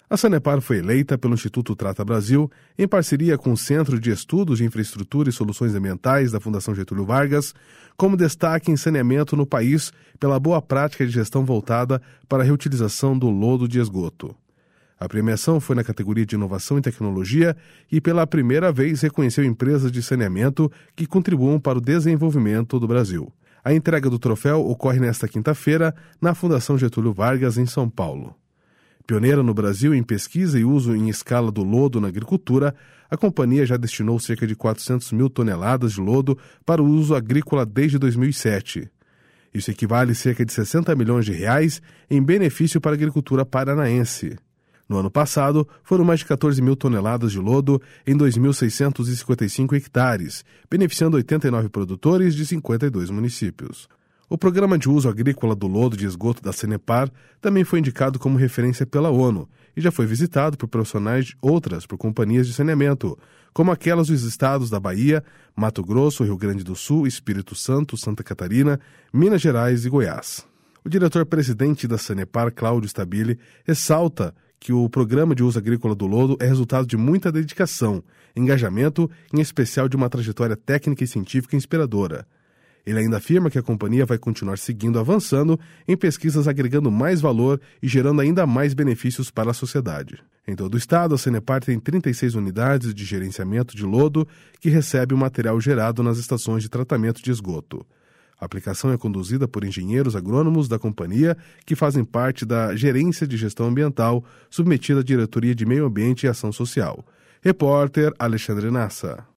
A Sanepar foi eleita pelo Instituto Trata Brasil, em parceria com o Centro de Estudos de Infraestrutura e Soluções Ambientais da Fundação Getúlio Vargas, como destaque em saneamento no país pela boa prática de gestão voltada para a reutilização do lodo de esgoto. A premiação foi na categoria de Inovação e Tecnologia e pela primeira vez reconheceu empresas de saneamento que contribuam para o desenvolvimento do Brasil. A entrega do troféu ocorre nesta quinta-feira na Fundação Getúlio Vargas, em São Paulo. Pioneira no Brasil em pesquisa e uso em escala do lodo na agricultura, a companhia já destinou cerca de 400 mil toneladas de lodo para o uso agrícola desde 2007. Isso equivale a cerca de 60 milhões de reais em benefício para a agricultura paranaense. No ano passado, foram mais de 14 mil toneladas de lodo em 2.655 hectares, beneficiando 89 produtores de 52 municípios. O Programa de Uso Agrícola do Lodo de Esgoto da Sanepar também foi indicado como referência pela ONU e já foi visitado por profissionais de outras por companhias de saneamento, como aquelas dos estados da Bahia, Mato Grosso, Rio Grande do Sul, Espírito Santo, Santa Catarina, Minas Gerais e Goiás. O diretor-presidente da Sanepar, Cláudio Stabile, ressalta que o Programa de Uso Agrícola do Lodo é resultado de muita dedicação, engajamento, em especial de uma trajetória técnica e científica inspiradora. Ele ainda afirma que a companhia vai continuar seguindo avançando em pesquisas agregando mais valor e gerando ainda mais benefícios para a sociedade. Em todo o estado, a Sanepar tem 36 unidades de gerenciamento de lodo que recebe o material gerado nas estações de tratamento de esgoto. A aplicação é conduzida por engenheiros agrônomos da companhia que fazem parte da Gerência de Gestão Ambiental, submetida à Diretoria de Meio Ambiente e Ação Social. Repórter Alexandre Nassa.